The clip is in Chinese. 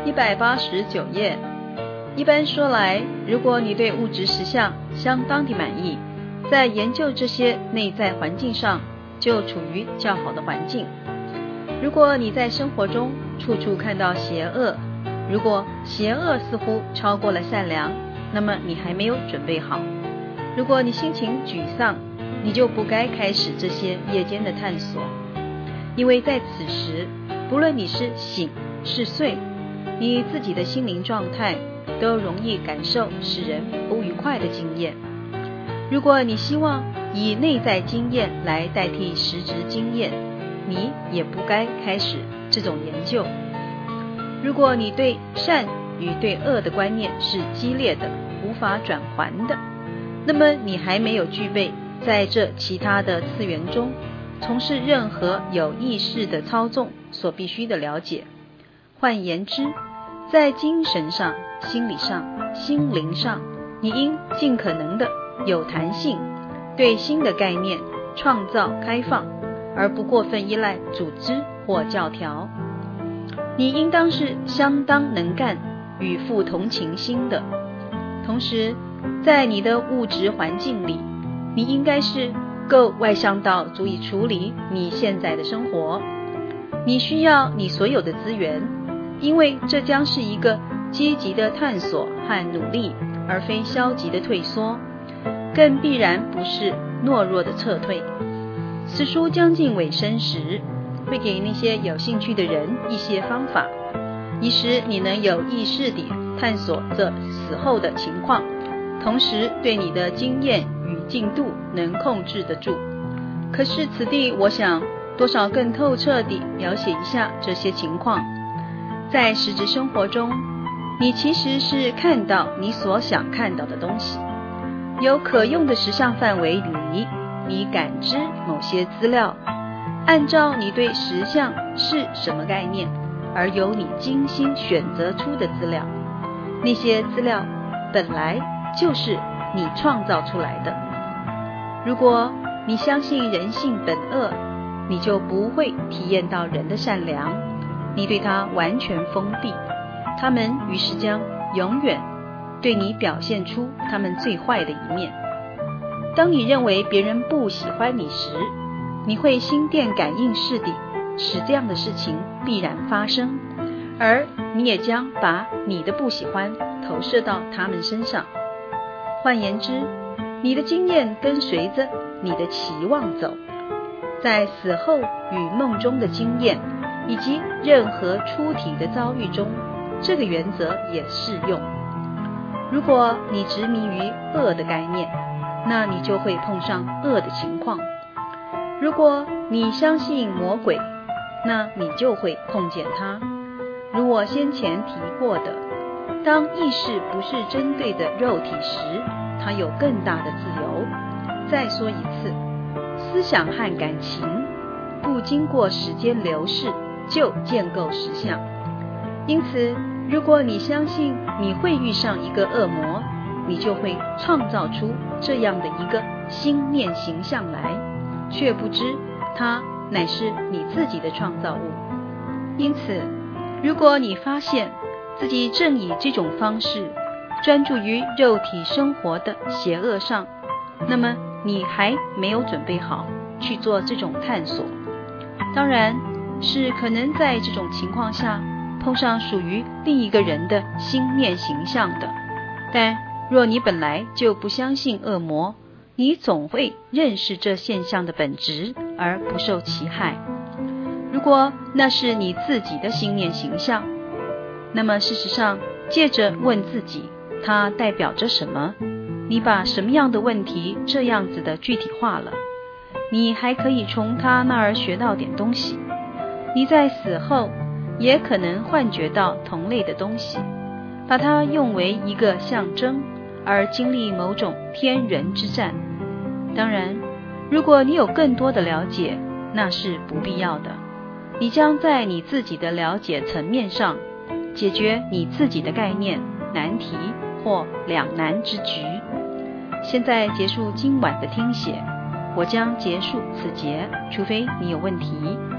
189页。一般说来，如果你对物质实相相当的满意，在研究这些内在环境上就处于较好的环境。如果你在生活中处处看到邪恶，如果邪恶似乎超过了善良，那么你还没有准备好。如果你心情沮丧，你就不该开始这些夜间的探索，因为在此时，不论你是醒是睡，你自己的心灵状态都容易感受使人不愉快的经验。如果你希望以内在经验来代替实质经验，你也不该开始这种研究。如果你对善与对恶的观念是激烈的，无法转还的，那么你还没有具备在这其他的次元中从事任何有意识的操纵所必须的了解。换言之，在精神上、心理上、心灵上，你应尽可能的有弹性，对新的概念创造开放，而不过分依赖组织或教条。你应当是相当能干与富同情心的，同时在你的物质环境里，你应该是够外向到足以处理你现在的生活。你需要你所有的资源，因为这将是一个积极的探索和努力，而非消极的退缩，更必然不是懦弱的撤退。此书将近尾声时，会给那些有兴趣的人一些方法，以使你能有意识地探索这死后的情况，同时对你的经验与进度能控制得住。可是此地我想多少更透彻地描写一下这些情况。在实质生活中，你其实是看到你所想看到的东西。有可用的实相范围里，你感知某些资料，按照你对实相是什么概念，而由你精心选择出的资料。那些资料本来就是你创造出来的。如果你相信人性本恶，你就不会体验到人的善良，你对它完全封闭，他们于是将永远对你表现出他们最坏的一面。当你认为别人不喜欢你时，你会心电感应式地使这样的事情必然发生，而你也将把你的不喜欢投射到他们身上。换言之，你的经验跟随着你的期望走。在死后与梦中的经验以及任何出体的遭遇中，这个原则也适用。如果你执迷于恶的概念，那你就会碰上恶的情况。如果你相信魔鬼，那你就会碰见他。如我先前提过的，当意识不是针对的肉体时，它有更大的自由。再说一次，思想和感情不经过时间流逝就建构实相。因此，如果你相信你会遇上一个恶魔，你就会创造出这样的一个心念形象来，却不知它乃是你自己的创造物。因此，如果你发现自己正以这种方式专注于肉体生活的邪恶上，那么你还没有准备好去做这种探索。当然是可能在这种情况下碰上属于另一个人的心念形象的，但若你本来就不相信恶魔，你总会认识这现象的本质而不受其害。如果那是你自己的心念形象，那么事实上借着问自己它代表着什么，你把什么样的问题这样子的具体化了，你还可以从他那儿学到点东西。你在死后也可能幻觉到同类的东西，把它用为一个象征，而经历某种天人之战。当然，如果你有更多的了解，那是不必要的。你将在你自己的了解层面上解决你自己的概念、难题或两难之局。现在结束今晚的听写，我将结束此节，除非你有问题。